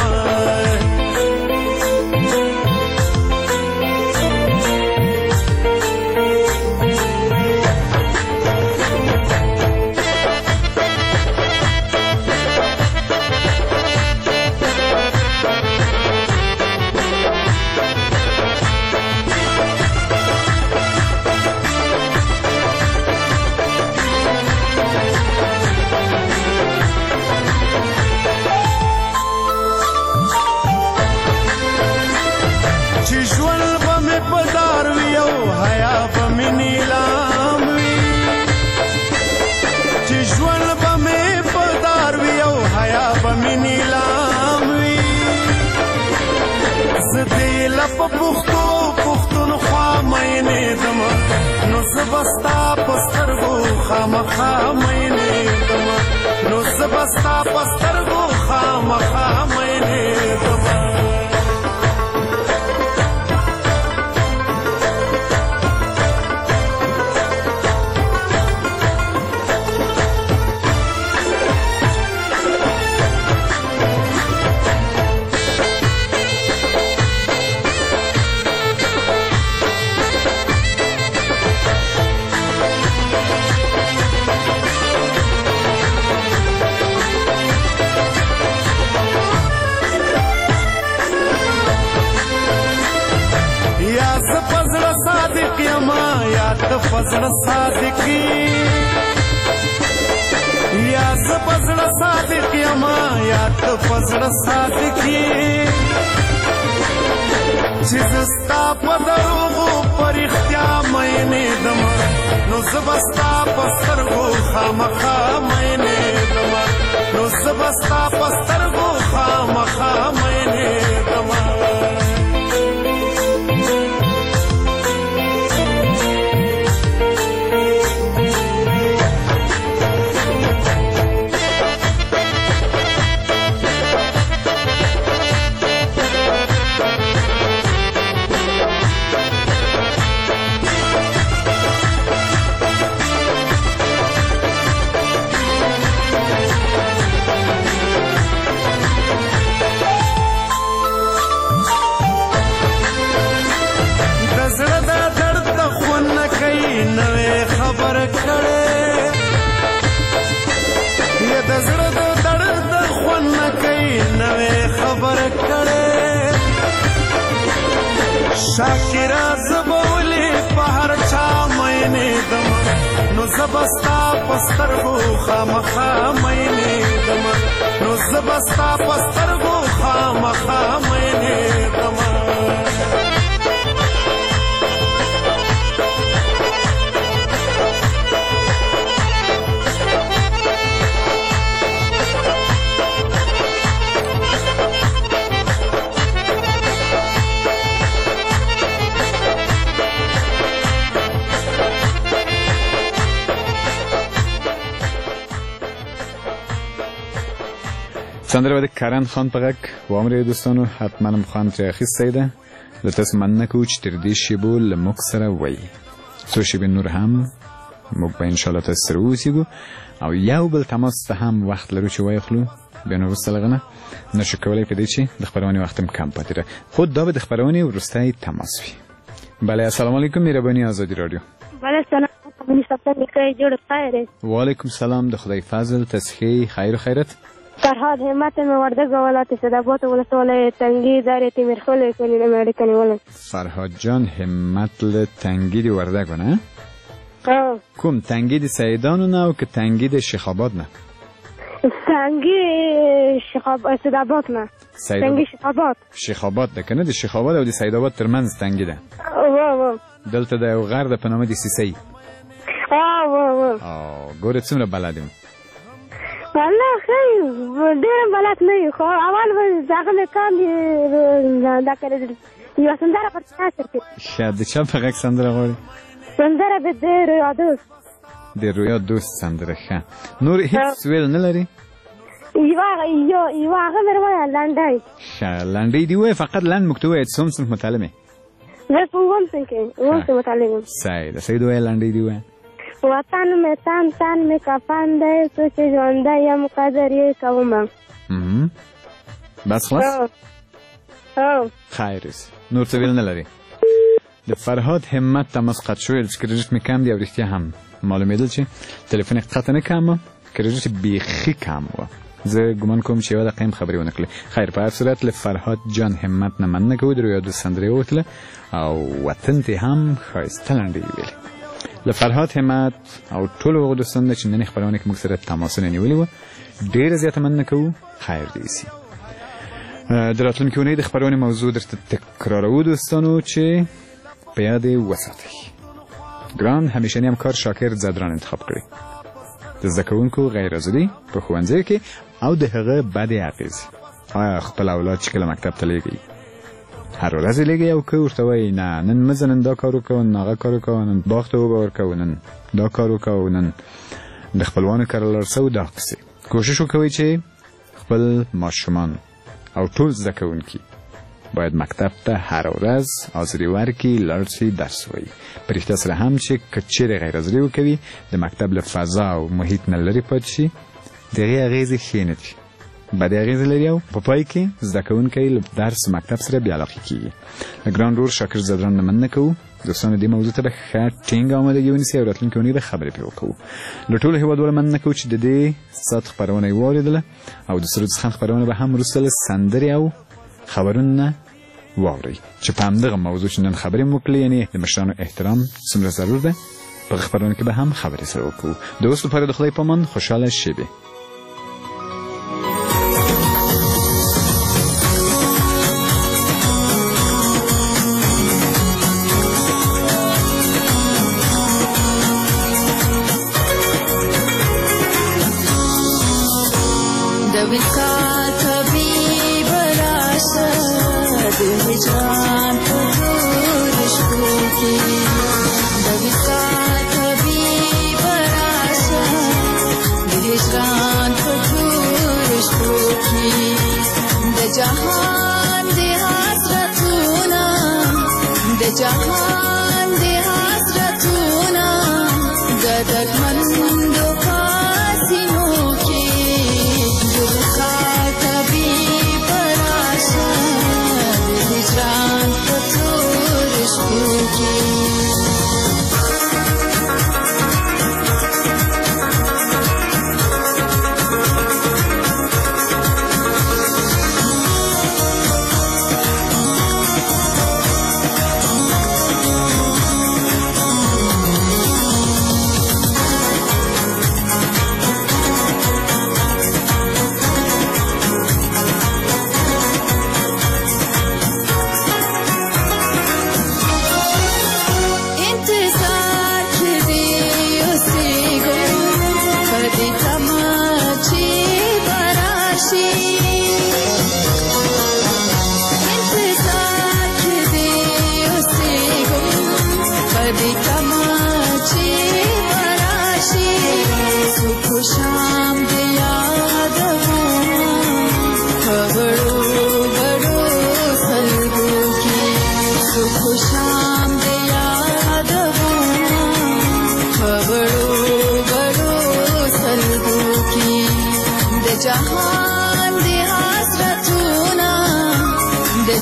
[SPEAKER 6] پختو پختون خوا مینه دم نو زبستا پسترگو خامخا مینه دم نو زبستا پسترگو خامخا مینه دم فزړه صادقي یا ز فزړه صادق یما یا ته فزړه صادقي چې زستا په دروغو پر اختیا مینه دم نو زبستا په سترګو خامخا مینه دم نو زبستا په سترګو خامخا مینه دم شاکرا زبولې په هر چا مینې دمه نو زبستا پسترګو خامخا مینې دمه نو زبستا پسترګو خامخا مینې دمه
[SPEAKER 3] سندره به د کرن خان په غږ واورئ دوستانو حتما هم خوند ترې اخیستی ده له تاسو مننه کوو چې تر دې شیبو له موږ سره وئ څو شیبې نور هم موږ به انشاءالله تاسو سره واوسېږو او یو بل تماس ته هم وخت لرو چې وایخلو بیا نو وروسته له هغه نه نشو کولی په دې چې د خپرونې وخت هم کم پاتې ده خو دا به د خپرونې وروستی تماس وي بله السلام علیکم مهرباني آزادي رادیو
[SPEAKER 7] بله سلام
[SPEAKER 3] وعلیکم سلام د خدای فضل تسخی خیر و خیرت
[SPEAKER 7] فرهاد همت مې وردګ ولایت صدابات ولسوالۍ تنګي دارې تیمرخل کلی نه مې کنيول
[SPEAKER 3] فرهاد جان همت له تنګي دی وردګ نه
[SPEAKER 7] ها
[SPEAKER 3] کوم تنګي د سیدانو نه او که تنګي د شیخ آباد نه
[SPEAKER 7] تنګي شیخ آباد صدابات نه تنګي شیخ آباد
[SPEAKER 3] شیخ آباد ده کنه د شیخ آباد او د سید آباد ترمنځ تنګي ده
[SPEAKER 7] وا وا
[SPEAKER 3] دلته د یو غر د په نامه د سیسي
[SPEAKER 7] وا وا وا
[SPEAKER 3] او ګوره څومره بلدیم
[SPEAKER 7] والله خیر ډېر بلد نه یو خو اول به دغه مې کام دا کړی یو سندره پر تاسو کې
[SPEAKER 3] ښه د چا په غږ سندره غواړي
[SPEAKER 7] سندره به د رویا دوست
[SPEAKER 3] د رویا دوست سندره ښه نور هیڅ ویل نه لري
[SPEAKER 7] یوه یو یوه هغه مې وویل لنډۍ
[SPEAKER 3] ښه لنډۍ دې ووایه فقط لنډ موږ ته ووایه چې څوم صنف مطالعه یې
[SPEAKER 7] زه په اووم صنف کې اووم صنف مطالعه یم
[SPEAKER 3] صحیح ده صحیح دې ووایه لنډۍ دې ووایه
[SPEAKER 7] وطن مې تن تن مې کفن دی څو چې ژوندی یم قدر یې کومه
[SPEAKER 3] بس خلاص
[SPEAKER 7] هو
[SPEAKER 3] خیر نور څه ویل نه لري د فرهاد همت تماس قطع شوی چې کریډیټ مې کم دی او رښتیا هم معلومېدل چې تلیفون یې قطع نه کم کریډیټ بیخي کم و زه ګمان کوم چې یوه دقیقه هم خبرې ونه کړې خیر په هر صورت له فرهاد جان همت نه مننه کوو د رویا دوست سندرې ووتله او وطن ته هم ښایسته لنډۍ ویلې له فرهاد همت او ټولو هغو دوستانو چې نن خپرونه کې موږ سره تماسونه نیولي وو ډېره زیاته مننه کوو خیر دې سي د راتلونکې اونۍ د خپرونې موضوع درته تکرارو دوستانو چې په یاد یې وساتئ ګران همیشني همکار شاکر زدران انتخاب کړی د زده کوونکو غیر ازادي په ښوونځیو کې او د هغه بدې اغېزې آیا خپل اولاد چې کله مکتب ته لیږئ هر ورځ یې لیږئ او که ورته وایي نه نن مه ځه نن دا کار وکوه نن هغه کار وکوه نن باغ ته اوبه ورکوه نن دا کار وکوه نن د خپلوانو کره لاړ شه دا قصې کوشش وکوئ چې خپل ماشومان او ټول زده کوونکي باید مکتب ته هر ورځ حاضري ورکړي لاړ شي درس ووایي په رښتیا سره هم چې که چیرې غیر حاضري وکوي د مکتب له فضا او محیط نه لرې پاتې شي د هغې اغېزې ښې نه دي بدې اغېزې لري او په پای کې زده کوونکی له درس مکتب سره بې علاقې کېږي له ګران ورور شاکر زدران نه مننه کوو دوستانو دې موضوع ته به ښه ټینګه آمادګي ونیسئ او راتلونکې اونۍ به خبرې پرې وکړو له ټولو هېوادوالو مننه کوو چې د دې ساعت خپرونه یې واورېدله او د سرود څخه خپرونه به هم وروسته له سندرې او خبرونو نه واورئ چې په همدغه موضوع چې نن خبرې مو وکړلې یعنې د مشرانو احترام څومره ضرور ده په خپرونه کې به هم خبرې سره وکړو د اوس لپاره د خدای په امان خوشحاله شیبې
[SPEAKER 2] जहान दे हसरतूना दे जहान दे हसरतूना गदक मंदो कासिनों के दुखा कभी पराशा हिजरान कतूर इश्क़ों की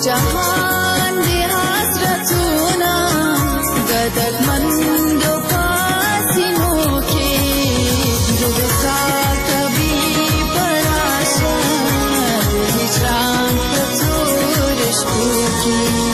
[SPEAKER 2] जहान दे हसरतूना गदरमंदो पासिनों के जुल्फा कभी पराशा हिजरान कसूर इश्क़ों की